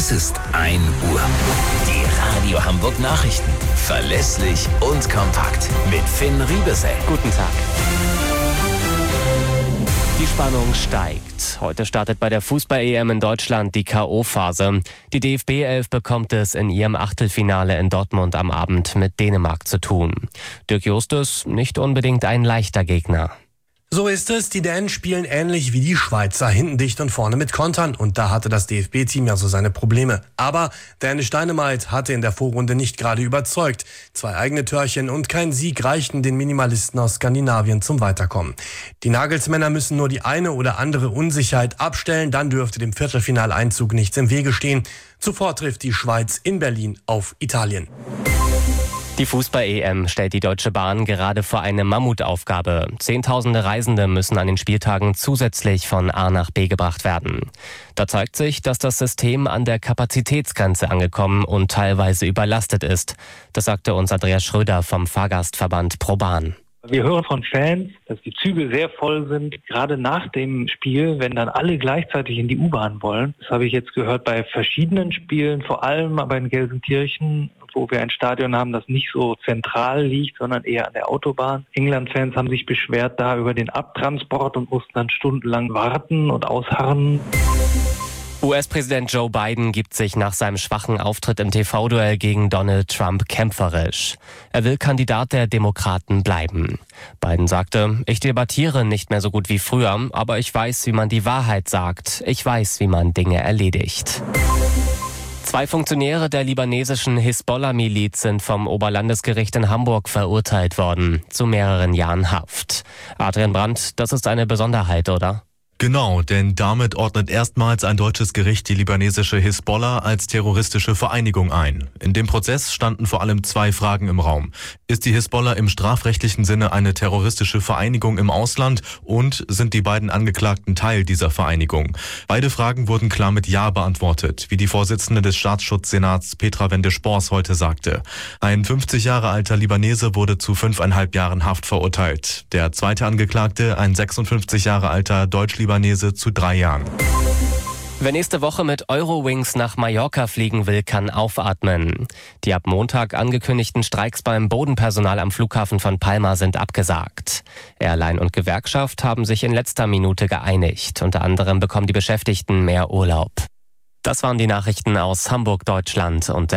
Es ist 1 Uhr. Die Radio Hamburg Nachrichten. Verlässlich und kompakt. Mit Finn Riebesell. Guten Tag. Die Spannung steigt. Heute startet bei der Fußball-EM in Deutschland die K.O.-Phase. Die DFB-11 bekommt es in ihrem Achtelfinale in Dortmund am Abend mit Dänemark zu tun. Dirk Justus nicht unbedingt ein leichter Gegner. So ist es, die Dänen spielen ähnlich wie die Schweizer, hinten dicht und vorne mit Kontern. Und da hatte das DFB-Team ja so seine Probleme. Aber Dänisch Dynamite hatte in der Vorrunde nicht gerade überzeugt. 2 eigene Törchen und kein Sieg reichten den Minimalisten aus Skandinavien zum Weiterkommen. Die Nagelsmänner müssen nur die eine oder andere Unsicherheit abstellen, dann dürfte dem Viertelfinaleinzug nichts im Wege stehen. Zuvor trifft die Schweiz in Berlin auf Italien. Die Fußball-EM stellt die Deutsche Bahn gerade vor eine Mammutaufgabe. Zehntausende Reisende müssen an den Spieltagen zusätzlich von A nach B gebracht werden. Da zeigt sich, dass das System an der Kapazitätsgrenze angekommen und teilweise überlastet ist. Das sagte uns Andreas Schröder vom Fahrgastverband ProBahn. Wir hören von Fans, dass die Züge sehr voll sind, gerade nach dem Spiel, wenn dann alle gleichzeitig in die U-Bahn wollen. Das habe ich jetzt gehört bei verschiedenen Spielen, vor allem aber in Gelsenkirchen, wo wir ein Stadion haben, das nicht so zentral liegt, sondern eher an der Autobahn. England-Fans haben sich beschwert da über den Abtransport und mussten dann stundenlang warten und ausharren. US-Präsident Joe Biden gibt sich nach seinem schwachen Auftritt im TV-Duell gegen Donald Trump kämpferisch. Er will Kandidat der Demokraten bleiben. Biden sagte, ich debattiere nicht mehr so gut wie früher, aber ich weiß, wie man die Wahrheit sagt. Ich weiß, wie man Dinge erledigt. 2 Funktionäre der libanesischen Hisbollah-Miliz sind vom Oberlandesgericht in Hamburg verurteilt worden, zu mehreren Jahren Haft. Adrian Brandt, das ist eine Besonderheit, oder? Genau, denn damit ordnet erstmals ein deutsches Gericht die libanesische Hisbollah als terroristische Vereinigung ein. In dem Prozess standen vor allem 2 Fragen im Raum. Ist die Hisbollah im strafrechtlichen Sinne eine terroristische Vereinigung im Ausland und sind die beiden Angeklagten Teil dieser Vereinigung? Beide Fragen wurden klar mit Ja beantwortet, wie die Vorsitzende des Staatsschutzsenats Petra Wende-Spors heute sagte. Ein 50 Jahre alter Libanese wurde zu 5,5 Jahren Haft verurteilt. Der zweite Angeklagte, ein 56 Jahre alter Deutsch-Libanese, zu 3 Jahren. Wer nächste Woche mit Eurowings nach Mallorca fliegen will, kann aufatmen. Die ab Montag angekündigten Streiks beim Bodenpersonal am Flughafen von Palma sind abgesagt. Airline und Gewerkschaft haben sich in letzter Minute geeinigt. Unter anderem bekommen die Beschäftigten mehr Urlaub. Das waren die Nachrichten aus Hamburg, Deutschland und der